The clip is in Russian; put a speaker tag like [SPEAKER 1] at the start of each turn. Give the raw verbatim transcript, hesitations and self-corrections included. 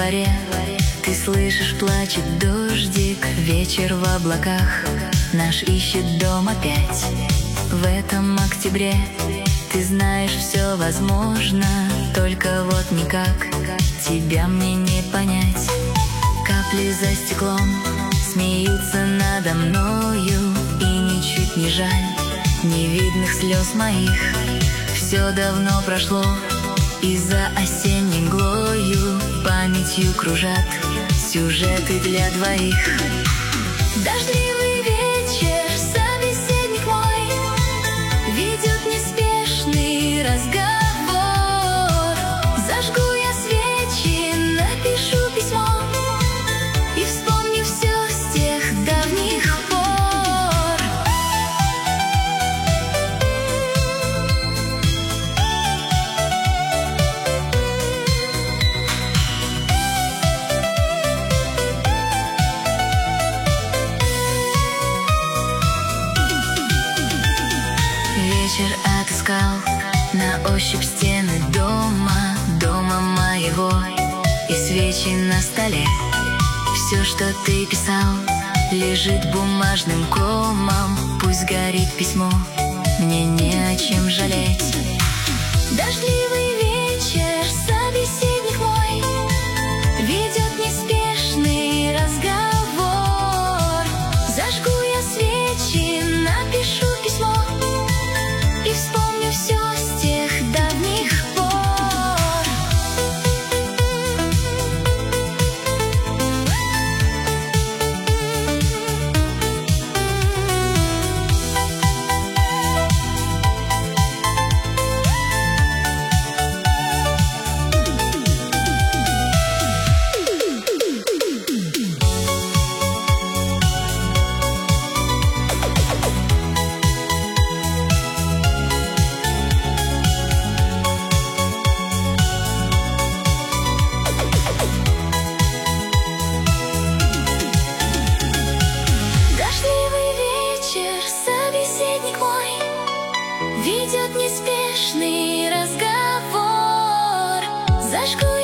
[SPEAKER 1] дворе. Ты слышишь, плачет дождик, вечер в облаках. Наш ищет дом опять в этом октябре. Ты знаешь, все возможно, только вот никак тебя мне не понять. Капли за стеклом смеются надо мною, и ничуть не жаль невидных слез моих. Все давно прошло, и за осенней мглою памятью кружат сюжеты для двоих. Дождливый вечер, собеседник мой, ведет неспешный разговор. Зажгу я свечи, напишу письмо и вспомню все с тех давних пор. Вечер отыскал на ощупь стены дома, дома моего, и свечи на столе. Все, что ты писал, лежит бумажным комом. Пусть горит письмо, мне не о чем жалеть. Дождливый вечер, собеседник мой, ведет неспешный разговор. Зажгу я свечи, напишу письмо и вспомню все с тех давних пор. Собеседник мой ведет неспешный разговор. Зажгу